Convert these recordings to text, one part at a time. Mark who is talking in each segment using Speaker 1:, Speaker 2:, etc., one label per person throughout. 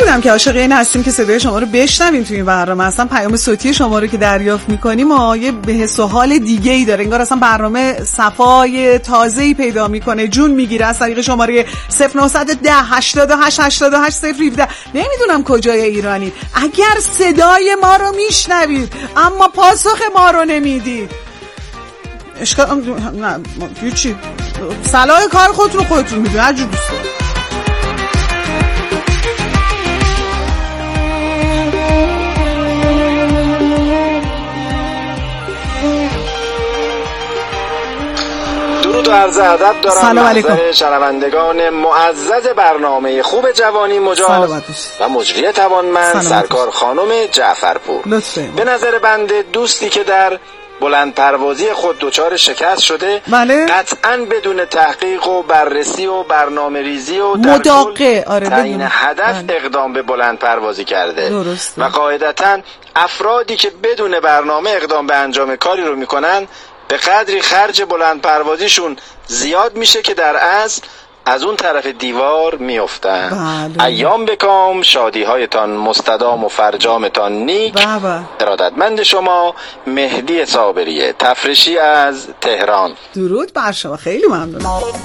Speaker 1: نمیدونم که عاشق این هستیم که صدای شما رو بشنویم توی این برنامه. اصلا پیام صوتی شما رو که دریافت میکنیم یه حس و حال دیگه ای داره، انگار اصلا برنامه صفای تازه‌ای پیدا میکنه، جون میگیره از طریق شماره 0910 88 88 017. نمیدونم کجای ایرانی، اگر صدای ما رو میشنوید اما پاسخ ما رو نمیدید، اشکال نه چی؟ صلاح کار خودتون میدونید، هر جور دوست دارید.
Speaker 2: درود و عرض ادب دارم محضر شنوندگان معزز برنامه خوب جوانی مجاز و مجری توانمند سرکار خانم جعفرپور. به نظر بنده دوستی که در بلند پروازی خود دچار شکست شده، قطعاً بدون تحقیق و بررسی و برنامه ریزی و در کل تعیین هدف اقدام به بلند پروازی کرده. و قاعدتاً افرادی که بدون برنامه اقدام به انجام کاری رو میکنن به قدری خرج بلند پروازیشون زیاد میشه که در اصل از اون طرف دیوار میافتن. ایام بکام، شادی هایتان مستدام و فرجامتان نیک. ارادتمند شما مهدی صابریه، تفرشی از تهران.
Speaker 1: درود بر شما، خیلی ممنون.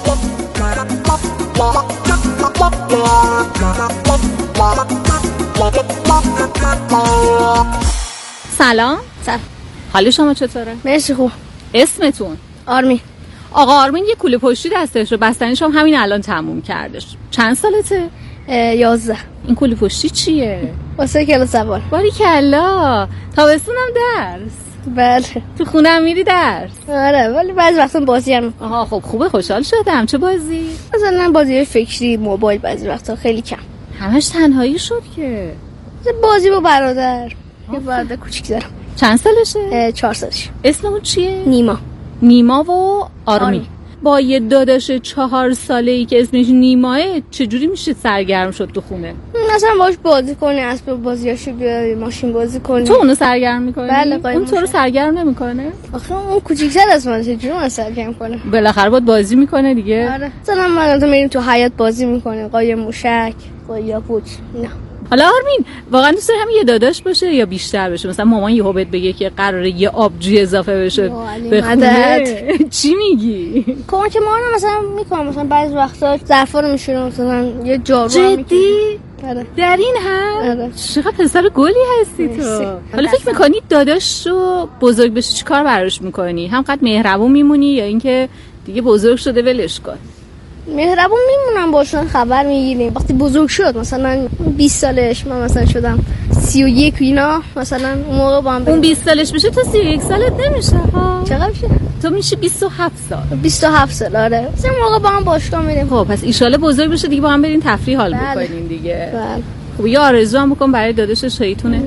Speaker 3: سلام. حال شما چطوره؟
Speaker 4: مرسی خوب.
Speaker 3: اسمتون؟
Speaker 4: آرمین.
Speaker 3: آقا آرمین یه کوله پشتی دستش رو، بستنیش هم همین الان تموم کردش. چند سالته؟
Speaker 4: 11.
Speaker 3: این کوله پشتی چیه؟
Speaker 4: واسه کلاس اول.
Speaker 3: باریکلا. تابستونم درس؟
Speaker 4: بله.
Speaker 3: تو خونم میری درس؟
Speaker 4: آره، ولی بعضی وقتا بازی هم.
Speaker 3: آها خب خوبه، خوشحال شدم. چه بازی؟
Speaker 4: مثلا بازی فکری، موبایل، بعضی وقتا خیلی کم.
Speaker 3: همش تنهایی شد که.
Speaker 4: بازی با برادر. یه برادر کوچیک دارم.
Speaker 3: چند سالشه؟
Speaker 4: 4 سالشه.
Speaker 3: اسم اون چیه؟
Speaker 4: نیما
Speaker 3: و آرمین. با یه داداش 4 ساله‌ای که اسمش نیماه چجوری میشه سرگرم شد تو خونه؟
Speaker 4: مثلا باش بازی کنی، اسباب بازیاشو بیاری، ماشین بازی کنی.
Speaker 3: تو اونو سرگرم میکنی؟
Speaker 4: بله.
Speaker 3: اون تو رو سرگرم نمیکنه؟
Speaker 4: آخه اون کوچیک‌تر از منه، چجوری من سرگرم کنه؟
Speaker 3: بالاخره باید بازی میکنه دیگه.
Speaker 4: آره. مثلا من تو میریم تو حیاط بازی میکنه، قایم موشک، قایا پوچ. نه.
Speaker 3: حالا آرمین واقعا دوست داری همین یه داداش باشه یا بیشتر بشه؟ مثلا مامان یهو بهت بگه که قراره یه آبجی اضافه بشه به خونه، چی میگی؟
Speaker 4: کمک ما رو مثلا میکنم، مثلا بعضی وقتا ظرفا رو میشورم، مثلا یه جارو.
Speaker 3: جدی؟
Speaker 4: آره.
Speaker 3: در این حد؟
Speaker 4: آره.
Speaker 3: چقدر پسر گلی هستی تو. حالا فکر میکنی داداش رو بزرگ بشه چی کار براش میکنی؟ همقدر مهربون میمونی یا اینکه دیگه بزرگ شده ولش کن؟
Speaker 4: مهربون میمونم، باشون خبر میگیریم. وقتی بزرگ شد مثلا 20 سالش، من مثلا شدم 31 اینا، مثلا اون موقع با هم
Speaker 3: اون 20 سالش بشه تا 31 سالت نمیشه ها؟
Speaker 4: چقدر میشه؟
Speaker 3: تو میشه 27 سال.
Speaker 4: 27 سال. آره. مثلا اون موقع با هم باشگاه میریم.
Speaker 3: خب پس ان شاءالله بزرگ بشه دیگه با هم برین تفریح حال بکنین دیگه.
Speaker 4: بله.
Speaker 3: خب یه آرزو هم بکن برای داداش شیطونت.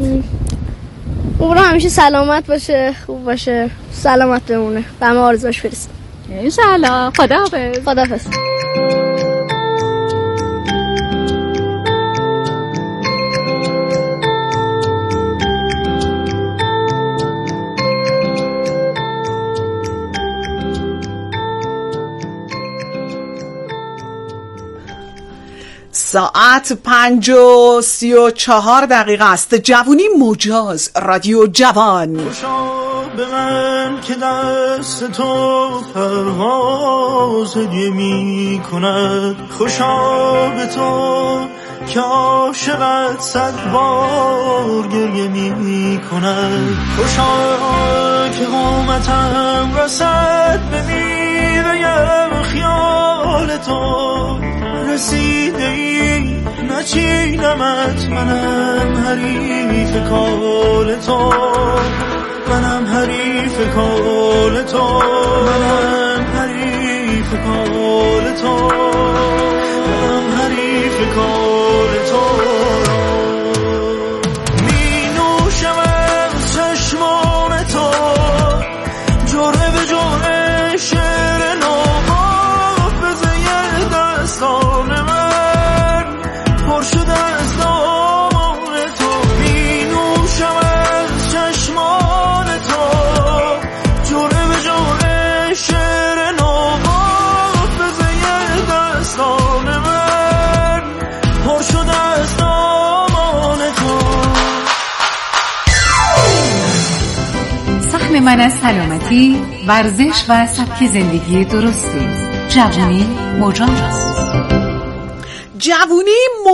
Speaker 4: اون همیشه سلامت باشه، خوب باشه، سلامت بمونه. به همه آرزوش برسه
Speaker 3: ان شاءالله. خداحافظ.
Speaker 4: خداحافظ.
Speaker 1: ساعت 5:34 است. جوونی مجاز، رادیو جوان.
Speaker 5: خوشا به من که دست تو پرواز هدیه می کند، خوشا به تو که عاشقت 100 بار گریه می کند، خوشا که قامتم رسد به میوه خیال تو، رسیده ای نچینمت، منم حریف کال تو، منم حریف کال تو، منم حریف کال تو، منم حریف کال تو. می نوشم از چشمان تو جرعه به جرعه شعر نوباف بزه دستان من پر شده از دامان تو. می نوشم از چشمان تو جرعه به جرعه شعر نوباف بزه دستان
Speaker 6: من از سلامتی، ورزش و سبک زندگی درستی. جوونی مجاز.
Speaker 1: جوونی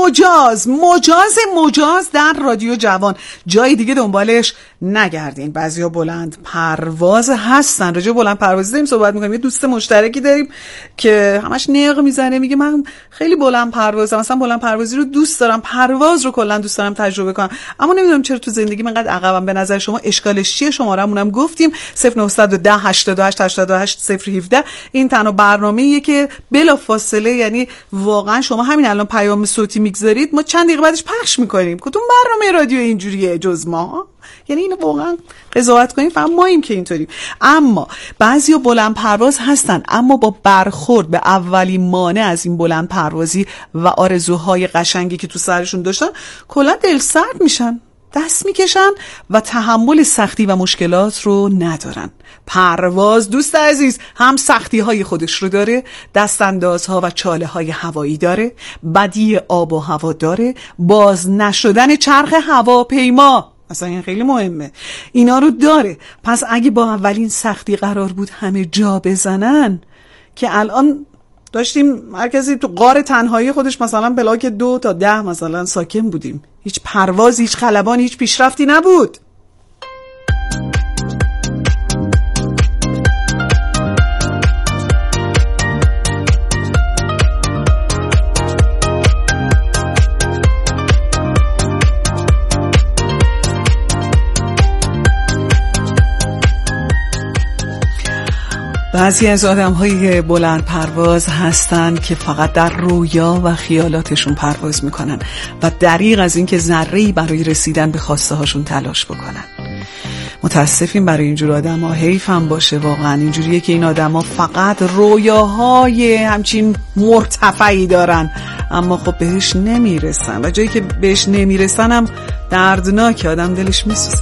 Speaker 1: مجاز در رادیو جوان. جای دیگه دنبالش نگردین. بعضیا بلند پرواز هستن. راجع بلند پروازی داریم صحبت میکنیم. یه دوست مشترکی داریم که همش نق میزنه، میگه من خیلی بلند پروازم، مثلا بلند پروازی رو دوست دارم، پرواز رو کلا دوست دارم تجربه کنم، اما نمیدونم چرا تو زندگی من قد عقبم. به نظر شما اشکالش چیه؟ شماره‌مونم گفتیم 0910 88 88 017. این تنها برنامه‌ایه که بلافاصله، یعنی واقعا شما همین الان پیام صوتی میگذارید، ما چند دقیقه بعدش پخش میکنیم. کدوم برنامه رادیو اینجوریه جز ما؟ یعنی اینو واقعا قضاوت کنیم فقط ماییم که اینطوریم. اما بعضیا بلند پرواز هستن، اما با برخورد به اولین مانع از این بلند پروازی و آرزوهای قشنگی که تو سرشون داشتن کلا دل سرد میشن، دست میکشن و تحمل سختی و مشکلات رو ندارن. پرواز دوست عزیز هم سختی های خودش رو داره، دستاندازها و چاله های هوایی داره، بدی آب و هوا داره، باز نشدن چرخ هواپیما، اصلا این خیلی مهمه، اینا رو داره. پس اگه با اولین سختی قرار بود همه جا بزنن که الان داشتیم هر کسی تو غار تنهایی خودش مثلا بلاک 2 تا 10 مثلا ساکن بودیم، هیچ پرواز، هیچ خلبان، هیچ پیشرفتی نبود. بعضی از آدم‌های بلند پرواز هستن که فقط در رویا و خیالاتشون پرواز میکنن و دریغ از این که ذره‌ای برای رسیدن به خواسته هاشون تلاش بکنن. متاسفیم برای اینجور آدم‌ها، حیفم باشه واقعا. اینجوریه که این آدم‌ها فقط رویاهای همچین مرتفعی دارن اما خب بهش نمیرسن و جایی که بهش نمیرسن هم دردناکه، آدم دلش میسوزه.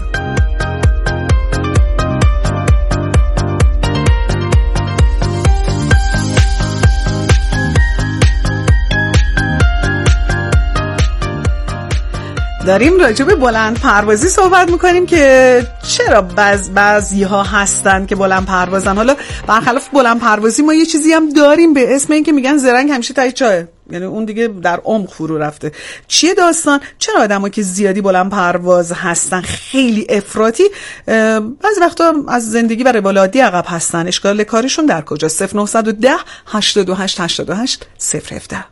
Speaker 1: داریم راجع به بلند پروازی صحبت میکنیم که چرا بعضی ها هستن که بلند پروازن. حالا برخلاف بلند پروازی ما یه چیزی هم داریم به اسم این که میگن زرنگ همیشه تای چاه، یعنی اون دیگه در عمق فرو رفته. چیه داستان؟ چرا آدم‌ها که زیادی بلند پرواز هستن، خیلی افراطی، بعضی وقتا از زندگی و روال عادی عقب هستن؟ اشکال کارشون در کجاست؟ 0910 88 88 017.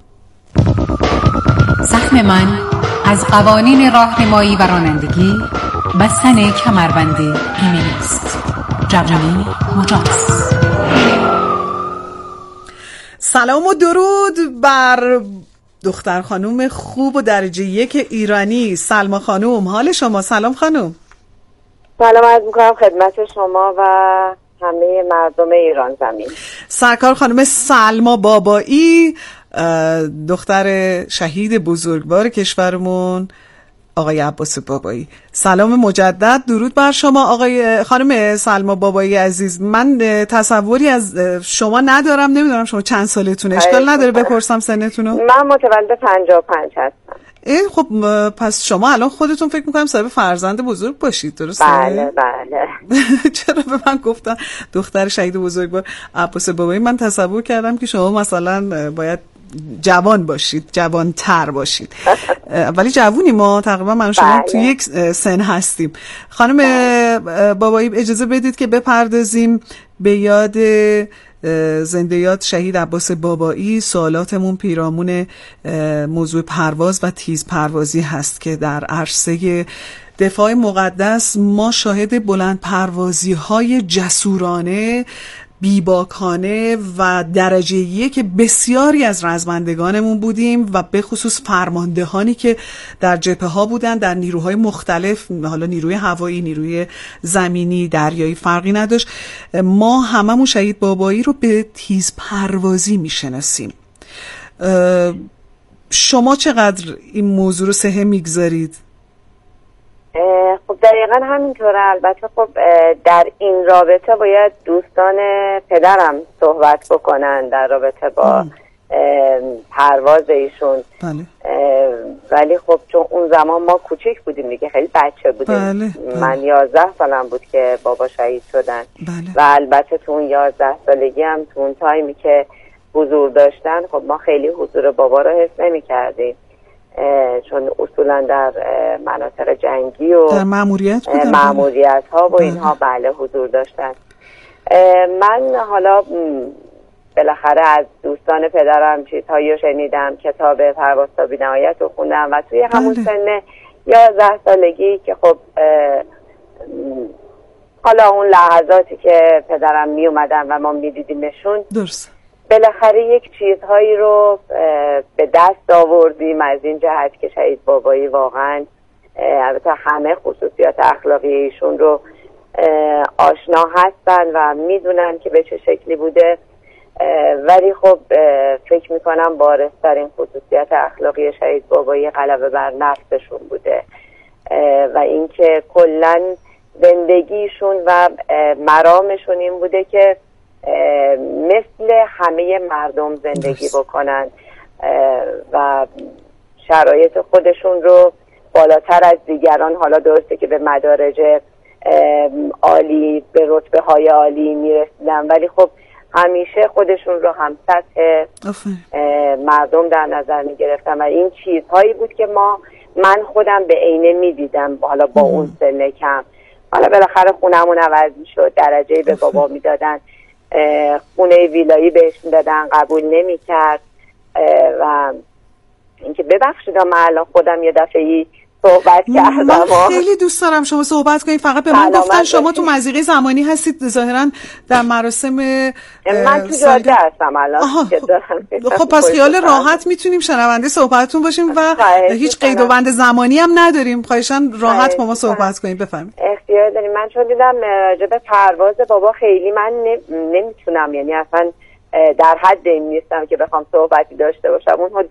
Speaker 6: سهم من از قوانین راهنمایی و رانندگی بستن کمربند ایمنی است. جوانی مجاز.
Speaker 1: سلام و درود بر دختر خانوم خوب و درجه 1 ایرانی، سلما خانوم. حال شما؟ سلام خانوم.
Speaker 7: سلام عرض میکنم خدمت شما و همه مردم ایران زمین.
Speaker 1: سرکار خانوم سلما بابایی، دختر شهید بزرگوار کشورمون آقای عباس بابایی. سلام مجدد، درود بر شما آقای خانم سلما بابایی عزیز. من تصوری از شما ندارم، نمیدونم شما چند سالتونه. اشکال نداره بپرسم سنتونو؟
Speaker 7: من متولد 55 هستم.
Speaker 1: خب پس شما الان خودتون فکر میکنم صاحب فرزند بزرگ باشید، درسته؟
Speaker 7: بله بله.
Speaker 1: چرا به من گفتن دختر شهید بزرگوار عباس بابایی، من تصور کردم که شما مثلا باید جوان باشید، جوانتر باشید. ولی جوونی ما تقریبا من و شما تو یک سن هستیم. خانم بابایی اجازه بدید که بپردازیم به یاد زنده یاد شهید عباس بابایی. سوالاتمون پیرامون موضوع پرواز و تیز پروازی هست که در عرصه دفاع مقدس ما شاهد بلند پروازی های جسورانه، بیباکانه و درجه 1 بسیاری از رزمندگانمون بودیم و به خصوص فرماندهانی که در جبهه ها بودن، در نیروهای مختلف، حالا نیروی هوایی، نیروی زمینی، دریایی، فرقی نداشت. ما هممون شهید بابایی رو به تیز پروازی میشناسیم. شما چقدر این موضوع رو سهم میگذارید؟
Speaker 7: خب دقیقا همینطوره. البته خب در این رابطه باید دوستان پدرم صحبت بکنن در رابطه با پرواز ایشون.
Speaker 1: بله.
Speaker 7: ولی خب چون اون زمان ما کوچیک بودیم دیگه، خیلی بچه بودیم.
Speaker 1: بله.
Speaker 7: من 11 سالم بود که بابا شهید شدن.
Speaker 1: بله.
Speaker 7: و البته تو اون 11 سالگی هم تو اون تایمی که حضور داشتن، خب ما خیلی حضور بابا رو حس نمی کردیم، چون اصولا در مناطق جنگی و
Speaker 1: در
Speaker 7: مأموریت ها و اینها بله حضور داشتن. من حالا بالاخره از دوستان پدرم چیزهایی رو شنیدم، کتاب پرواز تا بی‌نهایت رو خوندم و توی همون سن 11 سالگی که خب حالا اون لحظاتی که پدرم می اومدن و ما می دیدیمشون،
Speaker 1: درست،
Speaker 7: بالاخره یک چیزهایی رو به دست آوردیم از این جهت که شهید بابایی واقعا البته همه خصوصیات اخلاقی ایشون رو آشنا هستن و میدونن که به چه شکلی بوده، ولی خب فکر میکنم بارزترین خصوصیت اخلاقی شهید بابایی غلبه بر نفسشون بوده و اینکه کلن زندگیشون و مرامشون این بوده که مثل همه مردم زندگی بکنن و شرایط خودشون رو بالاتر از دیگران، حالا درسته که به مدارج عالی، به رتبه های عالی میرسیدن، ولی خب همیشه خودشون رو هم سطح مردم در نظر میگرفتن و این چیزهایی بود که من خودم به عینه میدیدم. حالا با اون سن کم، حالا بالاخره خونمون عوض میشد، درجه به بابا میدادن، خونه ویلایی بهش میدادن، قبول نمیکرد و اینکه ببخشید من الان خودم یه دفعه‌ای صحبت کردم.
Speaker 1: من خیلی دوست دارم شما صحبت کنید، فقط به من گفتن شما تو مضیقه زمانی هستید ظاهرا در مراسم.
Speaker 7: من تو جاده هستم الان.
Speaker 1: خب پس خیال راحت میتونیم شنونده صحبتتون باشیم و هیچ قید و بند زمانی هم نداریم. خواهشاً راحت با ما صحبت کنید، بفرمایید.
Speaker 7: اختیار داریم. من چون دیدم راجع به پرواز بابا خیلی من نمیتونم، یعنی اصلا در حد این نیستم که بخوام صحبتی داشته باشم. اونها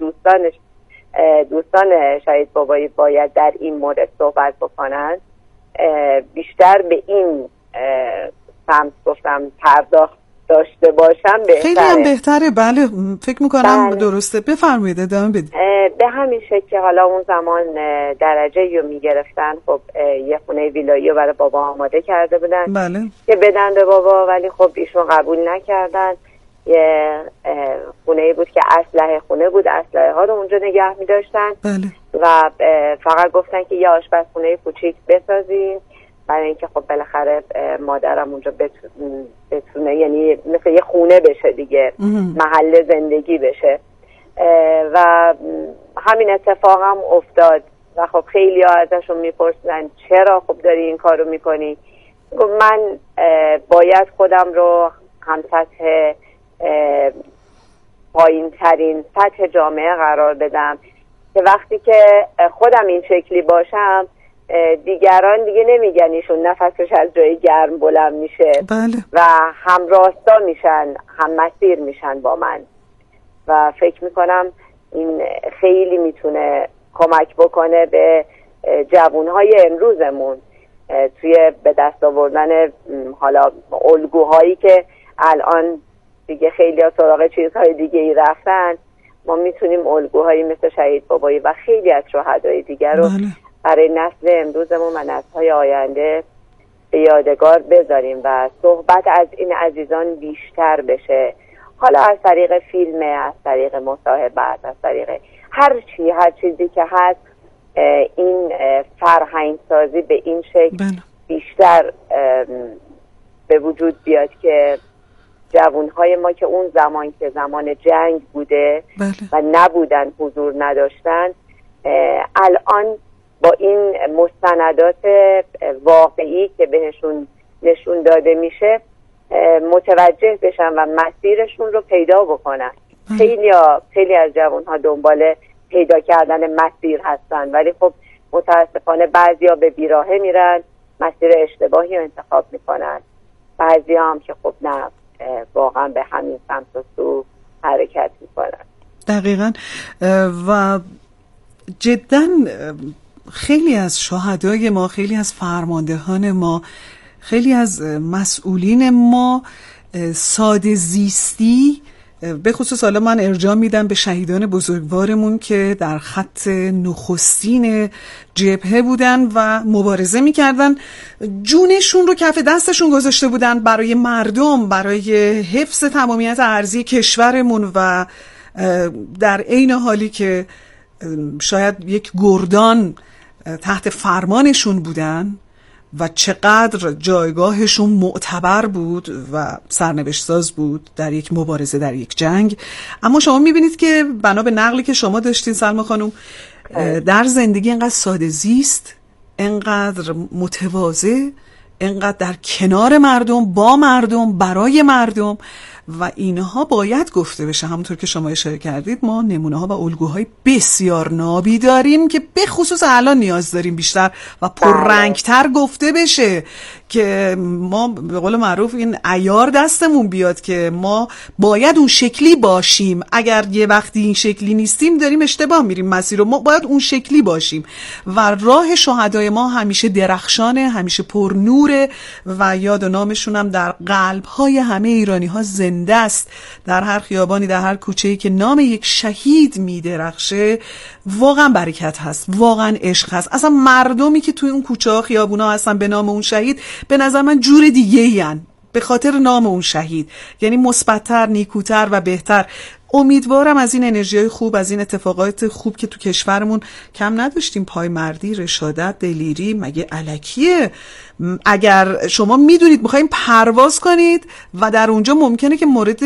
Speaker 7: دوستان شهید بابایی باید در این مورد صحبت بکنن، بیشتر به این سمت گفتم پرداخت داشته باشم بهتره.
Speaker 1: خیلی هم بهتره، بله فکر میکنم درسته. بفرمایید ادامه بدید.
Speaker 7: به همین شکل که حالا اون زمان درجه رو میگرفتن، خب یه خونه ویلایی رو برای بابا آماده کرده بودن
Speaker 1: بله. که
Speaker 7: بدن به بابا، ولی خب ایشون قبول نکردن. یه خونه بود که اسلحه خونه بود، اسلحه ها رو اونجا نگه می داشتن.
Speaker 1: بله.
Speaker 7: و فقط گفتن که یه آشپزخونه کوچیک بسازین برای اینکه خب بالاخره مادرم اونجا بتونه یعنی مثل یه خونه بشه دیگه، محل زندگی بشه و همین اتفاق هم افتاد و خب خیلی ها ازشون میپرسن چرا خب داری این کار رو میکنی؟ من باید خودم رو هم سطح پایین ترین سطح جامعه قرار بدم که وقتی که خودم این شکلی باشم دیگران دیگه نمیگن ایشون نفسش از جای گرم بلند میشه.
Speaker 1: بله.
Speaker 7: و هم راستا میشن، هم مسیر میشن با من و فکر میکنم این خیلی میتونه کمک بکنه به جوانهای امروزمون توی به دست آوردن حالا الگوهایی که الان دیگه خیلی ها سراغ چیزهای دیگه ای رفتن. ما میتونیم الگوهایی مثل شهید بابایی و خیلی از شهدای دیگر رو برای نسل امروزمون و نسل‌های آینده به یادگار بذاریم و صحبت از این عزیزان بیشتر بشه، حالا از طریق فیلم، از طریق مصاحبت، از طریق هر چیزی که هست. این فرهنگ سازی به این شکل بیشتر به وجود بیاد که جوانهای ما که اون زمان که زمان جنگ بوده و نبودن، حضور نداشتن، الان با این مستندات واقعی که بهشون نشون داده میشه متوجه بشن و مسیرشون رو پیدا بکنن. خیلی از جوانها دنبال پیدا کردن مسیر هستن، ولی خب متاسفانه بعضیا به بیراهه میرن، مسیر اشتباهی رو انتخاب میکنن. بعضیا هم که خب نه، واقعا به همین سمت و سو حرکت میکنن.
Speaker 1: دقیقاً. و جداً خیلی از شهدای ما، خیلی از فرماندهان ما، خیلی از مسئولین ما ساده زیستی به خصوص حالا من ارجاع میدم به شهیدان بزرگوارمون که در خط نخستین جبهه بودن و مبارزه میکردن، جونشون رو کف دستشون گذاشته بودن برای مردم، برای حفظ تمامیت ارضی کشورمون و در عین حالی که شاید یک گردان تحت فرمانشون بودن و چقدر جایگاهشون معتبر بود و سرنوشت ساز بود در یک مبارزه، در یک جنگ. اما شما میبینید که بنا به نقلی که شما داشتین سلما خانم، در زندگی انقدر ساده زیست، انقدر متواضع، انقدر در کنار مردم، با مردم، برای مردم و اینها باید گفته بشه. همونطور که شما اشاره کردید ما نمونه ها و الگوهای بسیار نابی داریم که به خصوص الان نیاز داریم بیشتر و پررنگتر گفته بشه که ما به قول معروف این عیار دستمون بیاد که ما باید اون شکلی باشیم. اگر یه وقتی این شکلی نیستیم داریم اشتباه میریم مسیر رو، ما باید اون شکلی باشیم و راه شهدای ما همیشه درخشانه، همیشه پر نوره و یاد و نامشون هم در قلب‌های همه ایرانی ها زنده است. در هر خیابانی، در هر کوچه‌ای که نام یک شهید میدرخشه واقعا برکت هست، واقعا عشق هست. اصلا مردمی که توی اون کوچه ها خیابونا هستن به نام اون شهید به نظر من جور دیگه این به خاطر نام اون شهید، یعنی مثبت‌تر، نیکوتر و بهتر. امیدوارم از این انرژی‌های خوب، از این اتفاقات خوب که تو کشورمون کم نداشتیم، پایمردی، رشادت، دلیری، مگه الکیه؟ اگر شما میدونید میخواین پرواز کنید و در اونجا ممکنه که مورد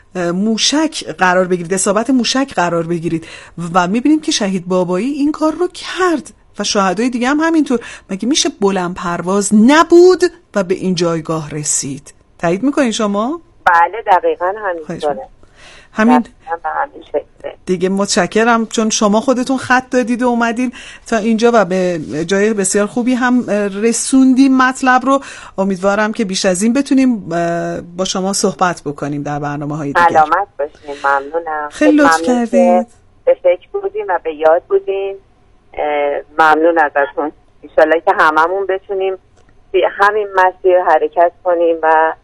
Speaker 1: موشک قرار بگیرید، اصابت موشک قرار بگیرید و میبینیم که شهید بابایی این کار رو کرد و شهدای دیگه هم همینطور. مگه میشه بلند پرواز نبود و به این جایگاه رسید؟ تایید میکنین شما؟
Speaker 7: بله دقیقاً همینطوره.
Speaker 1: همین دیگه. متشکرم چون شما خودتون خط دادید و اومدین تا اینجا و به جای بسیار خوبی هم رسوندیم مطلب رو. امیدوارم که بیش از این بتونیم با شما صحبت بکنیم در برنامه‌های دیگه.
Speaker 7: سلامت باشین. ممنونم.
Speaker 1: خیلی لطف کردید.
Speaker 7: به فکر بودیم و به یاد بودیم. ممنون ازتون. ان شاءالله که هممون بتونیم همین مسیر حرکت کنیم و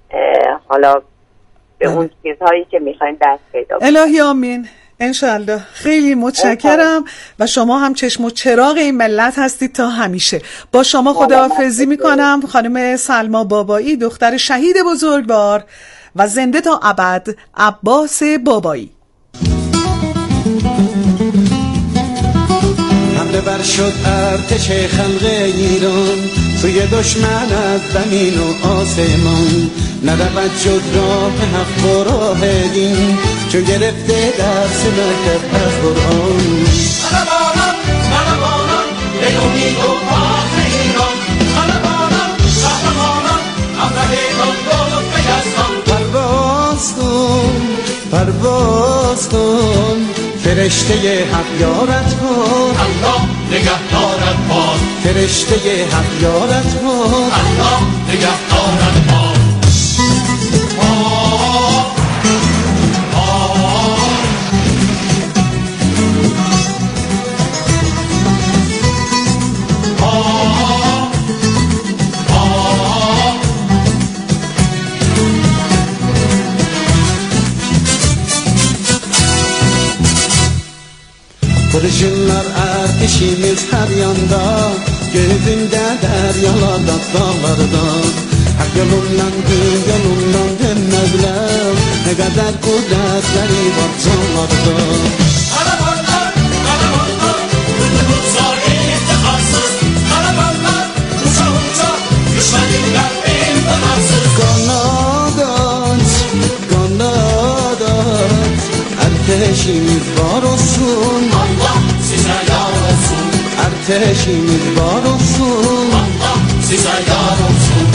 Speaker 7: حالا به اون چیزهایی که میخوایم دست پیدا کنیم.
Speaker 1: الهی آمین. انشالله. خیلی متشکرم و شما هم چشم و چراغ این ملت هستید تا همیشه. با شما خداحافظی میکنم. خانم سلما بابایی، دختر شهید بزرگوار و زنده تا ابد عباس بابایی.
Speaker 8: حمله بر شد ارتش خلق ایران، سوی دشمن از زمین و آسمان. نرود جز راه حق و راه دین، چون گرفته درس نکرد از قرآن.
Speaker 5: قهرمانان قهرمانان به امید و فخر ایران، قهرمانان قهرمانان افرادان دولت بگستان.
Speaker 8: پرواز کن پرواز کن، فرشته حق یارت کن.
Speaker 5: الله نگهدارت باد،
Speaker 8: فرشته حق یارت کن.
Speaker 5: الله نگهدارت باد.
Speaker 8: Kurşunlar ateşimiz her yanda, gözünde deryalarda, dağlarda. Hak yolundan gün yolundan dönmezler, ne kadar kudretleri var canlarda.
Speaker 5: Karavanlar, karavanlar, kutlusa intikarsız. Karavanlar, uça uça, düşmeninden imtinarsız.
Speaker 8: Kanat aç, kanat aç, ateşimiz var olsun.
Speaker 5: Allah size yar olsun.
Speaker 8: Ateşimiz var olsun.
Speaker 5: Allah size yar olsun.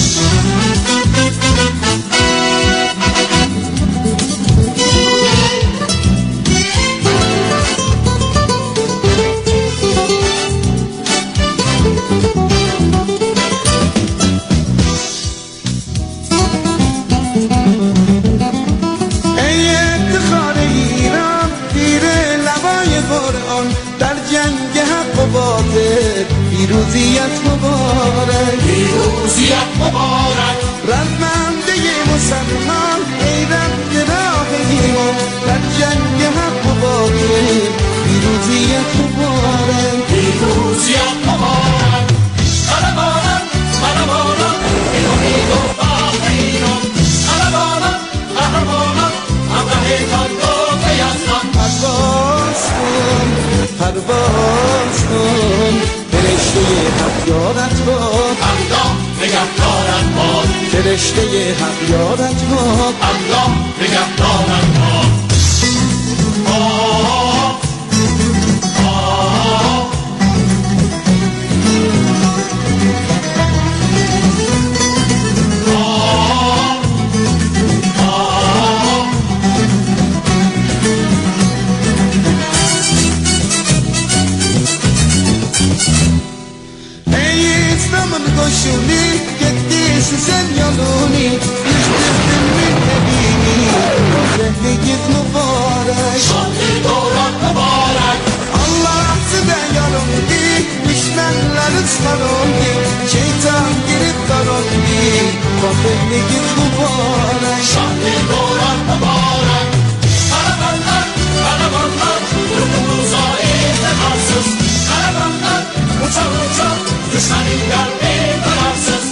Speaker 8: پیروزیت مبارک،
Speaker 5: پیروزیت مبارک.
Speaker 8: رزمنده مسلمان ای رب راه فرشته حق یارت ما،
Speaker 5: الله نگهدارت ما.
Speaker 8: Koşuli gittiysin sen yolunu, düştürdün mültedini. Şehligiz mübarek,
Speaker 5: Şanlı doğrak mübarek.
Speaker 8: Allah size yolundu, düşmanların sarıldı. Şeytan girip darıldı, şehligiz mübarek.
Speaker 5: Şanlı doğrak mübarek. Karavanlar, karavanlar, ruhumuza ihtikarsız. Karavanlar, uçak uçak, düşmanın kalbi kararsız.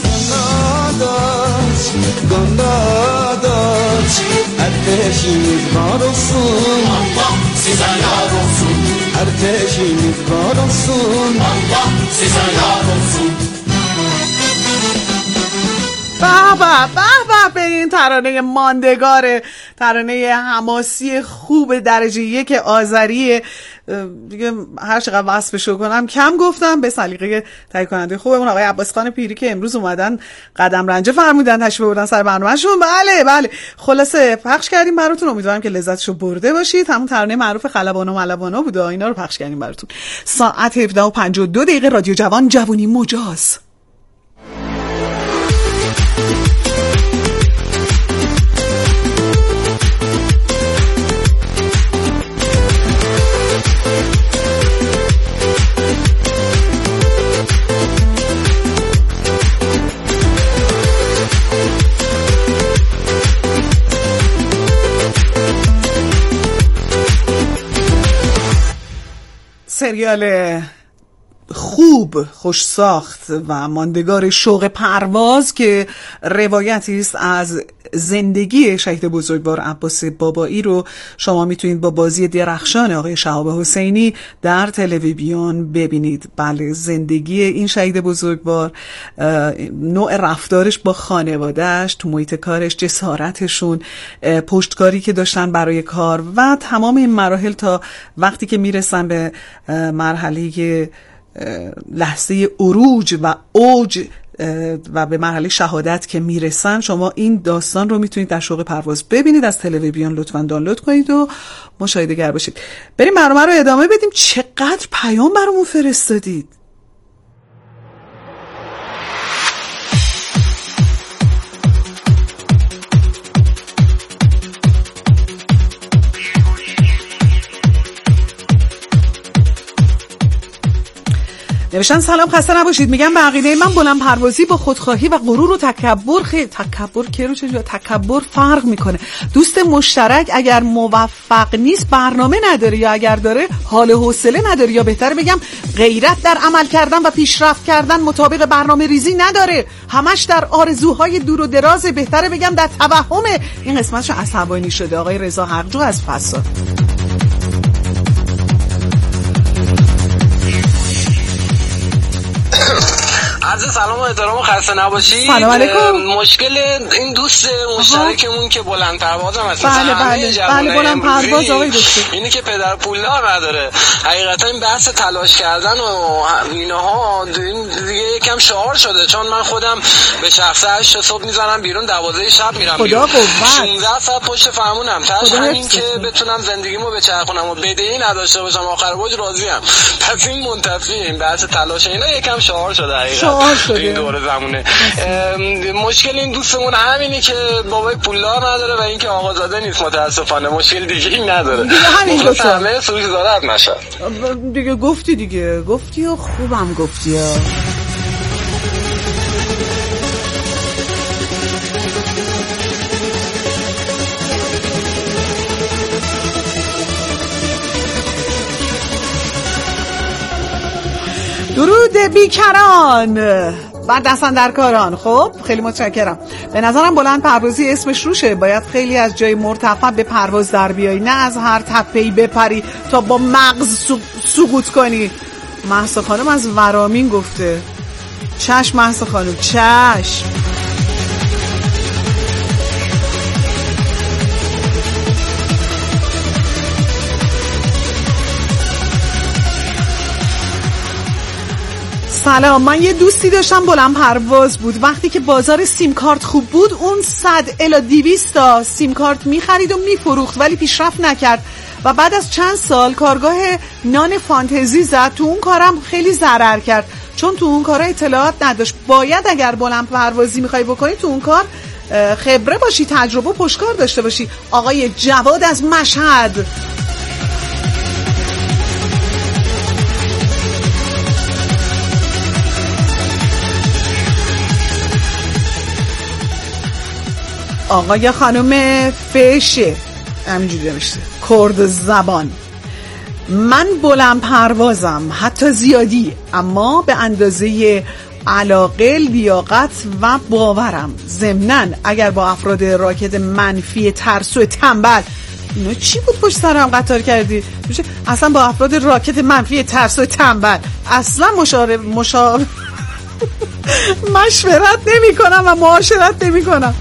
Speaker 8: Gondadaç, ateşimiz var olsun.
Speaker 5: Allah size yar olsun.
Speaker 8: Ateşimiz var olsun.
Speaker 5: Allah size yar olsun.
Speaker 1: به این ترانه ماندگاره، ترانه حماسی خوب درجه یک آذریه. دیگه هر چقدر وصفشو کنم کم گفتم. به سلیقه تهیه کننده خوبمون آقای عباس خان پیری که امروز اومدن قدم رنجه فرمودن تشریف بردن سر برنامه‌شون. بله خلاصه پخش کردیم براتون، امیدوارم که لذتشو برده باشید. همون ترانه معروف خلبانا ملبانا بود، اینا رو پخش کردیم براتون. ساعت 17:52 رادیو جوان، جوانی مجاز. سریال خوب، خوش ساخت و ماندگار شوق پرواز که روایتی است از زندگی شهید بزرگوار عباس بابایی رو شما میتونید با بازی درخشان آقای شهاب حسینی در تلویزیون ببینید. بله، زندگی این شهید بزرگوار، نوع رفتارش با خانوادهش تو محیط کارش، جسارتشون، پشتکاری که داشتن برای کار و تمام این مراحل تا وقتی که میرسن به مرحله لحظه عروج و اوج و به مرحله شهادت که میرسن. شما این داستان رو میتونید در شوق پرواز ببینید. از تلویزیون لطفاً دانلود کنید و مشاهده گر باشید. بریم برنامه رو ادامه بدیم. چقدر پیام برامون فرستادید. نوشتن سلام، خسته نباشید. میگم به عقیده من بلند پروازی با خودخواهی و غرور و تکبر تکبر فرق میکنه. دوست مشترک اگر موفق نیست برنامه نداره، یا اگر داره حال و حوصله نداره، یا بهتره بگم غیرت در عمل کردن و پیشرفت کردن مطابق برنامه ریزی نداره، همش در آرزوهای دور و دراز، بهتره بگم در توهمه. این قسمتش عصبانی شده آقای رضا حقجو از فساد.
Speaker 9: عرض سلام و احترام و خسته نباشید.
Speaker 1: سلام علیکم.
Speaker 9: مشکل این دوست مشترکمون که بلند پرواز هم هست،
Speaker 1: بله بلند پرواز آقای دکتر،
Speaker 9: اینه که پدر پولدار نداره. حقیقتا این بحث تلاش کردن و اینها دیگه یکم شعار شده، چون من خودم به شخصه 8 صبح میزنم بیرون، 12 شب میرم بیرون، 16 ساعت پشت فرمونم، تاش همین که بتونم زندگیمو بچرخونم و بدهی نداشته باشم، آخر باج راضیم. پس این منتفی این بحث تلاش اینا یکم شعار شده حقیقتا این دوره زمونه. مشکل این دوستمون همینه که بابای پولدار نداره و اینکه آقازاده نیست. متاسفانه مشکل دیگه این نداره.
Speaker 1: دیگه همین دو تا
Speaker 9: همه سوژه دارد نشه.
Speaker 1: دیگه گفتی و خوبم گفتی ها. درود بیکران بعد دستن در کاران. خب خیلی متشکرم. به نظرم بلند پروازی اسمش روشه، باید خیلی از جای مرتفع به پرواز در بیایی، نه از هر تپه‌ای بپری تا با مغز سقوط کنی. مهسا خانم از ورامین گفته. چشم مهسا خانم، چشم. سلام، من یه دوستی داشتم بلند پرواز بود. وقتی که بازار سیم کارت خوب بود اون 100 الی 200 تا سیم کارت می‌خرید و می‌فروخت، ولی پیشرفت نکرد و بعد از چند سال کارگاه نان فانتزی زد. تو اون کارم خیلی ضرر کرد چون تو اون کارا اطلاعات نداشت. باید اگر بلند پروازی می‌خوای بکنی تو اون کار خبره باشی، تجربه و پشتکار داشته باشی. آقای جواد از مشهد. آقای خانم فشه همینجوری نوشته، کرد زبان. من بلند پروازم، حتی زیادی، اما به اندازه علاقه، لیاقت و باورم. ضمناً اگر با افراد راکت منفی، ترسو، تنبل، اینا چی بود پشت سرم قطار کردی؟ اصلا با افراد راکت منفی، ترسو، تنبل اصلا مشورت نمی کنم و معاشرت نمی کنم.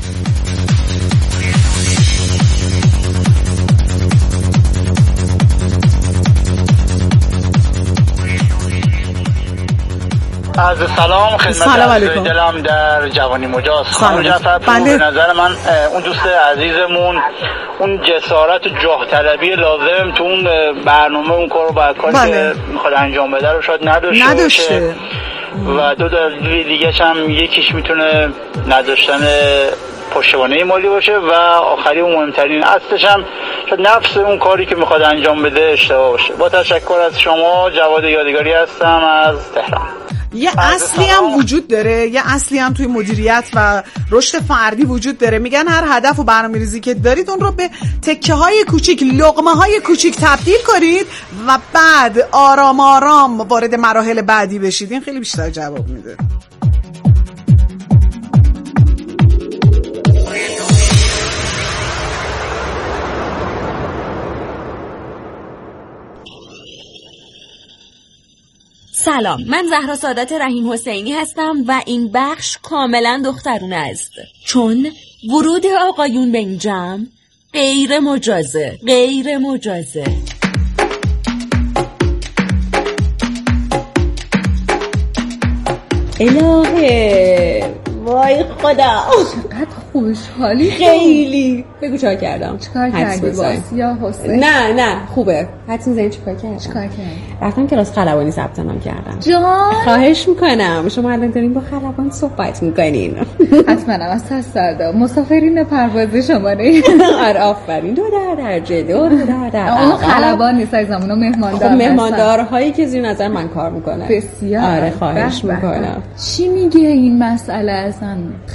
Speaker 10: از سلام خدمت دلم در جوانی مجاز. خانم جعفرپور، به نظر من اون دوست عزیزمون اون جسارت و جاه طلبی لازم تو اون برنامه اون کارو باید کاری که میخواد انجام بده رو شاید نداشته و دو دلیل دیگه هم، یکیش میتونه نداشتن پشتوانه مالی باشه و آخری و مهمترین اصلش هم شاید نفس اون کاری که میخواد انجام بده اشتباه باشه. با تشکر از شما، جواد یادگاری هستم از تهران.
Speaker 1: یه اصلی هم وجود داره، یه اصلی هم توی مدیریت و رشد فردی وجود داره. میگن هر هدف و برنامه‌ریزی که دارید اون رو به تکه‌های کوچیک، لقمه‌های کوچیک تبدیل کنید و بعد آرام آرام وارد مراحل بعدی بشید. این خیلی بیشتر جواب میده.
Speaker 11: سلام، من زهرا سعادت رحیم حسینی هستم و این بخش کاملا دخترونه است، چون ورود آقایون به این جمع غیر مجازه. الهه، وای خدا
Speaker 3: چقدر خوشحالی.
Speaker 11: خیلی. بگو چیکار کردم؟
Speaker 3: چیکار کردی باز یا حسین؟
Speaker 11: نه خوبه. حدس می‌زنی چیکار کردی؟ رفتم کلاس خلبانی ثبت نام کردم.
Speaker 3: جان
Speaker 11: خواهش میکنم، شما الان دارین با خلبان صحبت میکنین.
Speaker 3: حتما هم از تصداد مسافرین پرواز شماره.
Speaker 11: آره آفرین، 2 درجه
Speaker 3: اون خلبان نیست از اونو مهماندار.
Speaker 11: خب مهماندارهایی که زیر نظر من کار میکنن.
Speaker 3: بسیار.
Speaker 11: آره خواهش میکنم.
Speaker 3: چی میگه این مسئله اصلا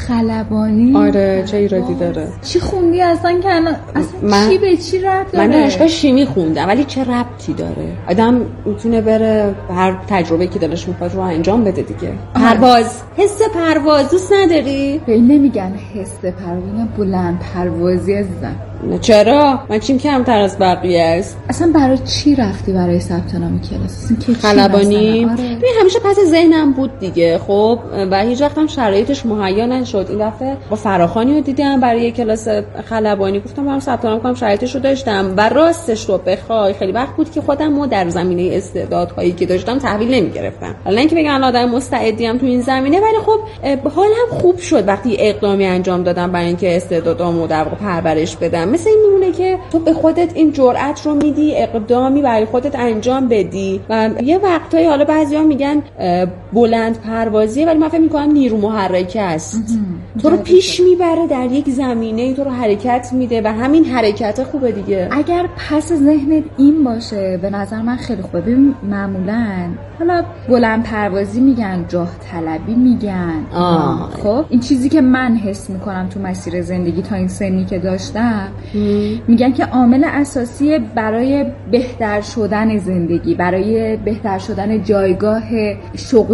Speaker 3: خلبانی؟
Speaker 11: آره چه ایرادی داره؟
Speaker 3: چی خوندی اصلا که اصلا چی به چی ربط داره؟
Speaker 11: من دانشگاه شیمی خوندم، ولی چه ربطی داره؟ آدم میتونه بره هر تجربه که دلش میخواد رو انجام بده دیگه. پرواز، حس پرواز دوست نداری؟
Speaker 3: به این نمیگن حس پرواز، بلند پروازی عزیزم.
Speaker 11: چرا؟ من چیم کمتر از بقیه است؟
Speaker 3: اصلا برای چی رفتی برای ثبت نام کلاس؟
Speaker 11: خلبانی؟ آره. همیشه پس ذهنم بود دیگه. خب و هیچ وقت هم شرایطش مهیا نشد. این دفعه با فراخانی رو دیدم برای کلاس خلبانی، گفتم برام ثبت نام کنم، شرایطش رو داشتم و راستش رو بخوای خیلی وقت بود که خودمو در زمینه استعدادهایی که داشتم تحویل نمیگرفتم. حالا اینکه بگن آدم مستعدیم تو این زمینه، ولی خب حالم خوب شد وقتی اقدامی انجام دادم برای اینکه استعدادامو در واقع پرورش بدم. مثل این میمونه که تو به خودت این جرأت رو میدی، اقدامی برای خودت انجام بدی و یه وقتایی حالا بعضیا میگن بلند پروازیه، ولی من فکر می‌کنم نیرو محرکه است. تو رو پیش میبره در یک زمینه، تو رو حرکت میده و همین حرکت خوبه دیگه.
Speaker 3: اگر پس ذهنت این باشه به نظر من خیلی خوبه. ببین معمولاً حالا بلند پروازی میگن، جاه طلبی میگن. خب این چیزی که من حس میکنم تو مسیر زندگی تا این سنی که داشتم، میگن که عامل اساسی برای بهتر شدن زندگی، برای بهتر شدن جایگاه شغل